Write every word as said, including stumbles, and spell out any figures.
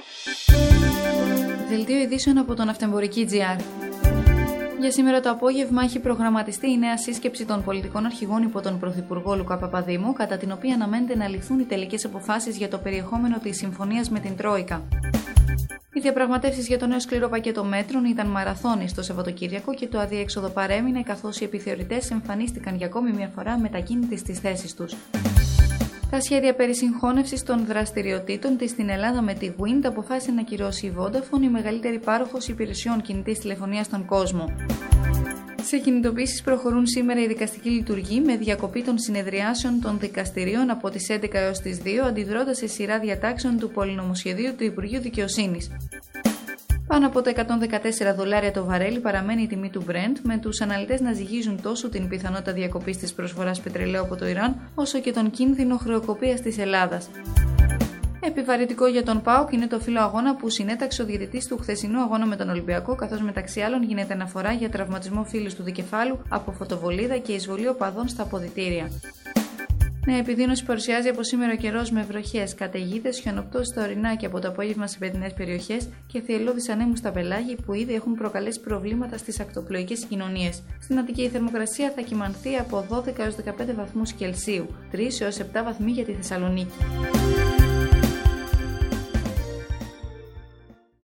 Δελτίο ειδήσεων από τον Ναυτεμπορική τζι αρ. Για σήμερα το απόγευμα έχει προγραμματιστεί η νέα σύσκεψη των πολιτικών αρχηγών υπό τον Πρωθυπουργό Λουκά Παπαδήμου, κατά την οποία αναμένεται να ληφθούν οι τελικές αποφάσεις για το περιεχόμενο της συμφωνίας με την Τρόικα. Οι διαπραγματεύσεις για το νέο σκληρό πακέτο μέτρων ήταν μαραθώνιες το Σαββατοκύριακο και το αδιέξοδο παρέμεινε, καθώς οι επιθεωρητές εμφανίστηκαν για ακόμη μια φορά μετακίνητοι στις θέσεις τους. Τα σχέδια περί συγχώνευσης των δραστηριοτήτων της στην Ελλάδα με τη Wind αποφάσισε να κυρώσει η Vodafone, η μεγαλύτερη πάροχος υπηρεσιών κινητής τηλεφωνίας στον κόσμο. Σε κινητοποιήσεις προχωρούν σήμερα οι δικαστικοί λειτουργοί με διακοπή των συνεδριάσεων των δικαστηρίων από τις έντεκα έως τις δύο, αντιδρώντας σε σειρά διατάξεων του πολυνομοσχεδίου του Υπουργείου Δικαιοσύνης. Πάνω από τα εκατόν δεκατέσσερα δολάρια το βαρέλι παραμένει η τιμή του Brent, με τους αναλυτές να ζυγίζουν τόσο την πιθανότητα διακοπής της προσφοράς πετρελαίου από το Ιράν, όσο και τον κίνδυνο χρεοκοπίας της Ελλάδας. Επιβαρυντικό για τον ΠΑΟΚ είναι το φύλλο αγώνα που συνέταξε ο διαιτητής του χθεσινού αγώνα με τον Ολυμπιακό, καθώς μεταξύ άλλων γίνεται αναφορά για τραυματισμό φύλλου του δικεφάλου από φωτοβολίδα και εισβολή οπαδών στα αποδυτήρια. Νέα επιδείνωση παρουσιάζει από σήμερα ο καιρός με βροχές, καταιγίδες, χιονοπτώσεις στα ορεινά και από το απόγευμα σε παιδινές περιοχές και θυελλώδεις ανέμους στα πελάγη που ήδη έχουν προκαλέσει προβλήματα στις ακτοπλοϊκές κοινωνίες. Στην Αττική η θερμοκρασία θα κυμανθεί από δώδεκα έως δεκαπέντε βαθμούς Κελσίου, τρεις έως επτά βαθμοί για τη Θεσσαλονίκη.